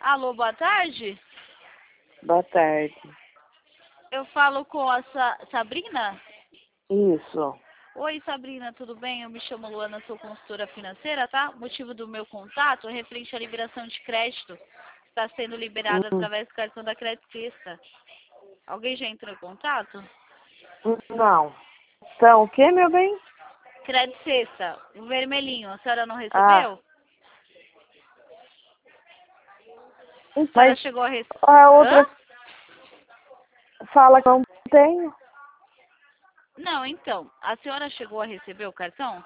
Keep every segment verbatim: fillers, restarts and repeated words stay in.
Alô, boa tarde. Boa tarde. Eu falo com a Sa Sabrina? Isso. Oi, Sabrina, tudo bem? Eu me chamo Luana, sou consultora financeira, tá? O motivo do meu contato é referente à liberação de crédito. Está sendo liberado Hum, através do cartão da Crédito Sexta. Alguém já entrou em contato? não. Então, o que, meu bem? Crédito Sexta, o vermelhinho, a senhora não Ah, recebeu? A senhora mas chegou a receber? a Hã? outra fala que não tenho. Não, então, a senhora chegou a receber o cartão?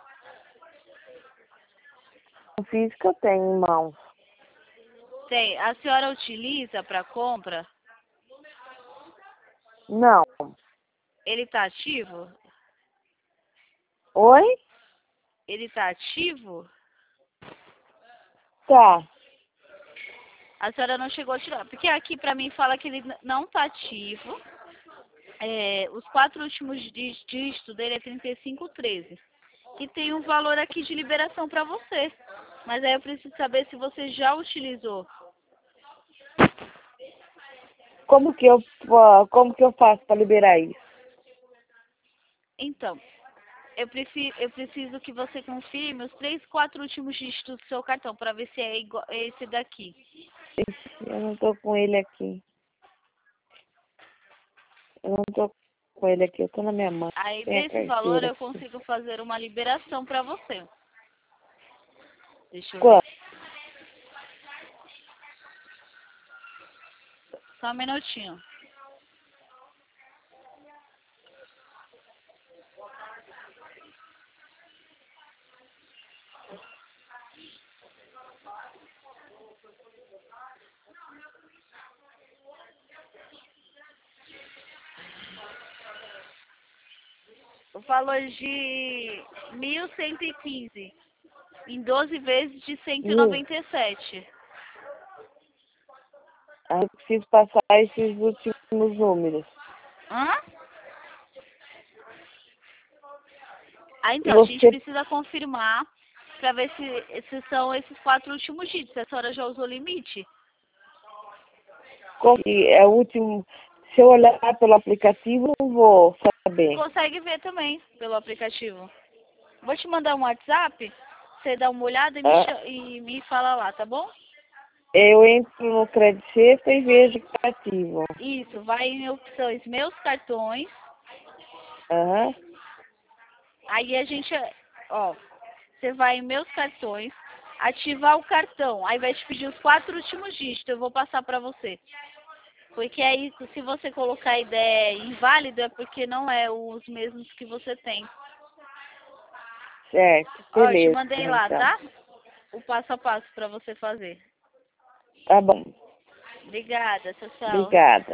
O físico eu tenho em mãos. Tem. A senhora utiliza para compra? Não. Ele está ativo? Oi? Ele está ativo? Tá. A senhora não chegou a tirar. Porque aqui para mim fala que ele n- não está ativo. É, os quatro últimos dí- dígitos dele é trinta e cinco treze. E tem um valor aqui de liberação para você. Mas aí eu preciso saber se você já utilizou. Como que eu, ah, como que eu faço para liberar isso? Então, eu preciso, eu preciso que você confirme os três, quatro últimos dígitos do seu cartão para ver se é igual, é esse daqui. Eu não tô com ele aqui. Eu não tô com ele aqui. Eu tô na minha mão. Aí Tem a desse valor carteira eu aqui. consigo fazer uma liberação para você. Deixa eu ver. Quanto? Só um minutinho. O valor de mil cento e quinze em doze vezes de cento e Mil. noventa e sete. Ah, eu preciso passar esses últimos números. Hã? Ah, E então, a gente você, precisa confirmar para ver se, se são esses quatro últimos dígitos. Se a senhora já usou o limite. como que é o último, se eu olhar pelo aplicativo, eu vou saber. Consegue ver também pelo aplicativo. Vou te mandar um WhatsApp, você dá uma olhada e me, Ah, cha- e me fala lá, tá bom? eu entro no Crédito Sexta e vejo que tá ativo. Isso, vai em opções meus cartões. Aham, Aí a gente, ó, você vai em meus cartões, ativar o cartão. Aí vai te pedir os quatro últimos dígitos, eu vou passar pra você. Porque aí, se você colocar a ideia inválido, é porque não é os mesmos que você tem. certo. Ó, eu te Beleza, mandei lá, então. tá? O passo a passo pra você fazer. Tá bom. Obrigada, tchau, tchau. Obrigada.